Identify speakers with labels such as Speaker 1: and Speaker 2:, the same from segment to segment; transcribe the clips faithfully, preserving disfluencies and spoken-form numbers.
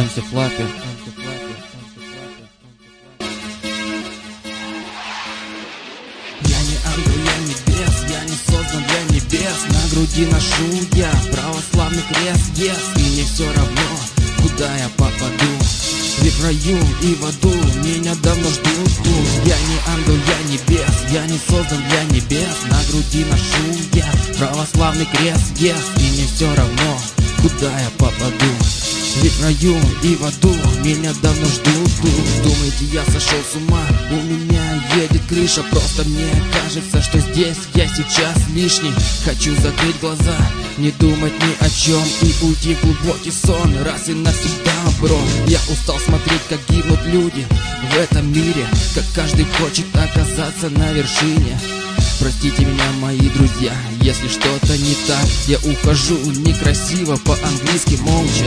Speaker 1: эм си Fluffy.
Speaker 2: Я не ангел, я небес, я не создан для небес. На груди ношу я православный крест, yes. И мне все равно, куда я попаду. Ведь в раю и в аду меня давно ждут тут. Я не ангел, я небес, я не создан для небес. На груди ношу я православный крест, yes. И мне все равно, куда я попаду. Ведь в раю и в аду меня давно ждут тут. Думаете, я сошел с ума? У меня едет крыша. Просто мне кажется, что здесь я сейчас лишний. Хочу закрыть глаза, не думать ни о чем и уйти в глубокий сон раз и навсегда, бро. Я устал смотреть, как гибнут люди в этом мире, как каждый хочет оказаться на вершине. Простите меня, мои друзья, если что-то не так. Я ухожу некрасиво, по-английски молча.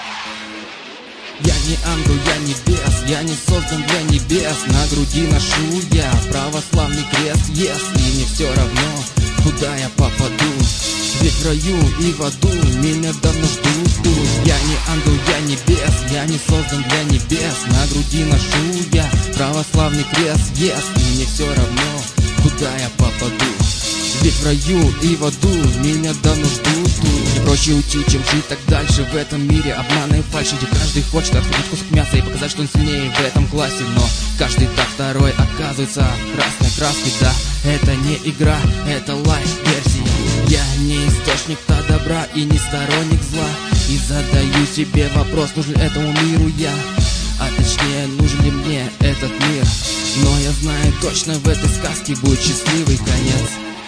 Speaker 2: Я не ангел, я небес, я не создан для небес. На груди ношу я православный крест, yes. И мне все равно, куда я попаду. Ведь в раю и в аду меня давно ждут тут. Я не ангел, я небес, я не создан для небес. На груди ношу я православный крест, yes. И мне все равно, куда я попаду. Ведь в раю и в аду меня давно ждут тут. Мне проще уйти, чем жить так дальше в этом мире обмана и фальши, где каждый хочет открыть кусок мяса и показать, что он сильнее в этом классе. Но каждый так второй оказывается красной краской. Да, это не игра, это лайф-версия. Я не источник-то добра и не сторонник зла. И задаю себе вопрос, нужен этому миру я, а точнее, нужен ли мне этот мир. Но я знаю точно, в этой сказке будет счастливый конец.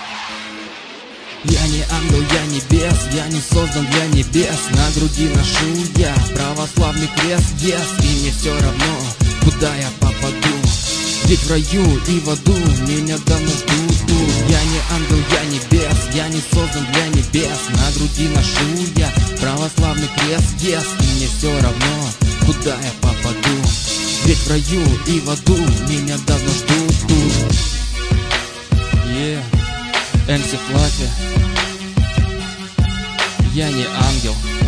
Speaker 2: Я не ангел, я небес, я не создан для небес. На груди ношу я православный крест, yes. И мне все равно, куда я попаду. Ведь в раю и в аду меня давно ждут тут. Я не ангел, я небес, я не создан для небес. На груди ношу я православный крест, yes. И мне все равно, куда я попаду. Ведь в раю и в аду меня давно ждут тут.
Speaker 1: Yeah. эм си Fluffy. Я не ангел.